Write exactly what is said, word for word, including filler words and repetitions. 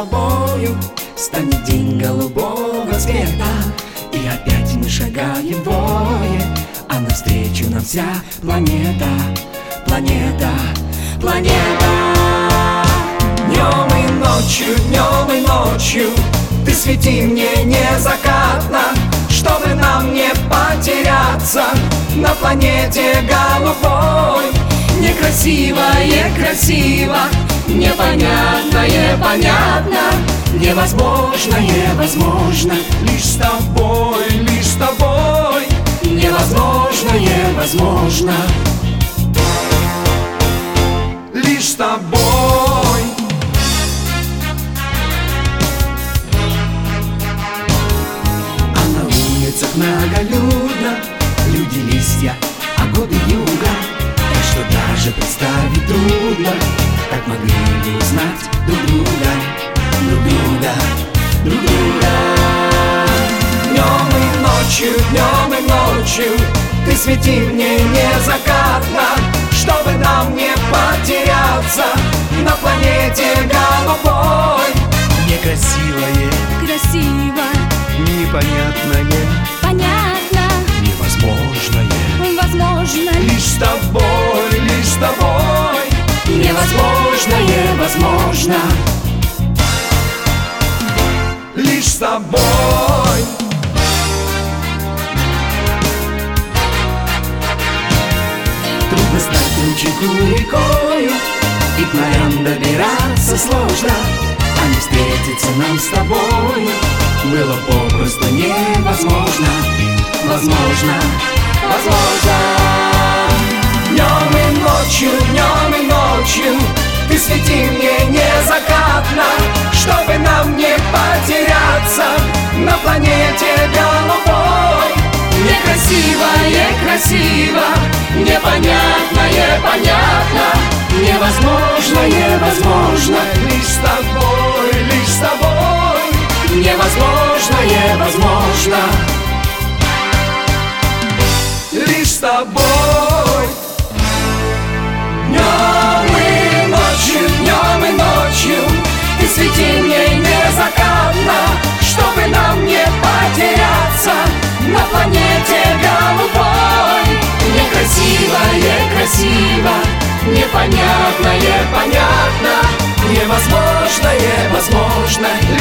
тобою станет день голубого цвета, и опять мы шагаем вдвое, а навстречу нам вся планета, планета, планета. Днем и ночью, днем и ночью ты свети мне незакатно, чтобы нам не потеряться на планете голубой. Некрасивое красиво, непонятное понятно, невозможное возможно лишь с тобой, лишь с тобой. Невозможное возможно лишь с тобой. А на улицах многолюдно, люди, листья, а годы юга, так что даже представить трудно, как могли бы узнать друг друга, друг друга, друг друга. Днем и ночью, днем и ночью ты свети мне незакатно, чтобы нам не потеряться на планете голубой. Некрасивое красиво, непонятное понятно, невозможное возможно лишь с тобой, лишь с тобой. Невозможное возможно лишь с тобой. Трудно стать ручейку рекою, и к морям добираться сложно, а не встретиться нам с тобой было попросту невозможно. Возможно, возможно. Днем и ночью, днем и ночью ты свети мне незакатно, чтобы нам не потеряться на планете голубой. Некрасивое красиво, непонятное понятно, невозможное возможно лишь с тобой, лишь с тобой. Невозможное возможно лишь с тобой. Днем и ночью, днем и ночью ты свети мне незакатно, чтобы нам не потеряться на планете голубой. Некрасивое красиво, непонятное понятно, невозможное возможно